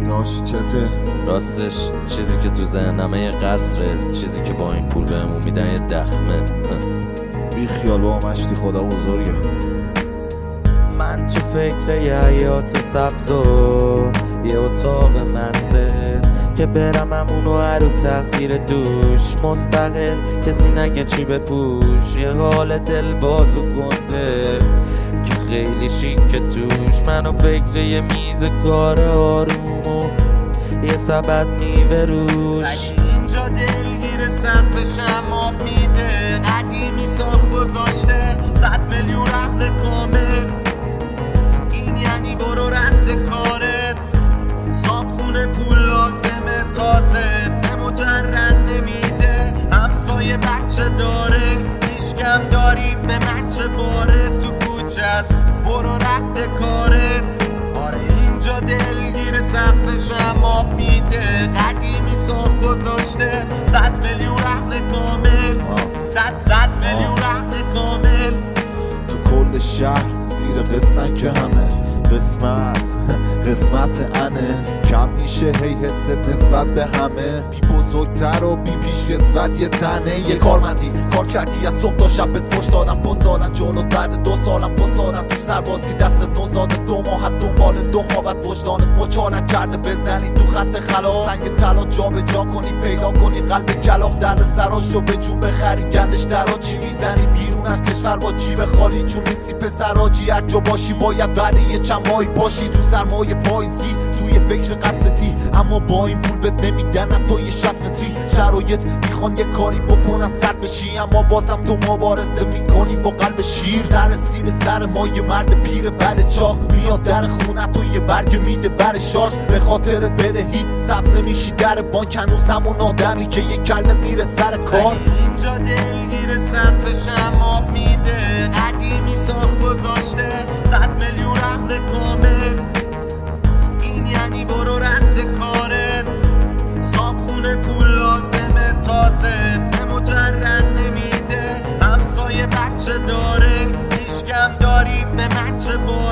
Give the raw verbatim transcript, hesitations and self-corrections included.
داشت چته؟ راستش چیزی که تو ذهنمه یه قصره، چیزی که با این پول بهمون میدن یه دخمه. بی خیال با مشتی خدا بزرگه. من تو فکر یه حیات سبز و یه اتاق مسته که برم همونو هر رو تقصیر دوش مستقل، کسی نگه چی بپوش، یه حال دل باز و گنده که خیلی شیک توش. منو فکر یه میز کار آروم و یه سبد میوه روش. اینجا دلگیر سقف شماب میده، قدیمی ساخت گذاشته صد میلیون رهن کامل. این یعنی برو رد کارت، صابخونه پول لازمه تازه، به مجرد نمیده همسایه بچه داره، پیشکم داری به مچه باره تو کوچه است، برو رد کارت. آره اینجا دلگیر سقف شماب میده، قدیمی ساخت گذاشته صد میلیون رهن کامل، صد صد میلیون رهن کامل. تو کل شهر زیر قسمت که همه قسمت قسمت انه کم میشه هی حست نسبت به همه، بی بزرگتر و بی پیش کسوت یه تنه. یه کارمندی کار کردی از صبح تا شب بهت فش دادم، پست دادن جلو بعد دو سالم پست دادن تو سربازی، دستت نوزاده دو ماهت دنبال دو خوابت وجدانت مچالت کرده بزنی تو خط خلاص، سنگ طلا جا به جا کنی پیدا کنی قلب کلاف، درد سراشو به جون بخری گندش درا چی میزنی بیرون از کشور با جیب خالی، چون نیستی پسراجی هر جا باشی باید بعد یه چند ماهی باشی تو سرمایه پاییزی توی فکر قصرتی، اما با این پول بد نمیدن تو یه شصت متری. شرایط میخوان یه کاری بکنن سر بشی، اما بازم تو مبارزه میکنی با قلب شیر. در رسید سر ما یه مرد پیر بعد چاه میاد در خونه تو یه برگ میده بر شارژ، به خاطر بدهید صف نمیشی در بانک، هنوز همون آدمی که یه کله میره سر کار. اینجا دلگیر سقف شماب میده، قدیمی ساخت گذاشته صد میلیون رهن کامل. این یعنی برو رد کارت، صابخونه پول لازمه تازه، به مجرد نمیده همسایه بچه داره، پیشکم داری به مچه باره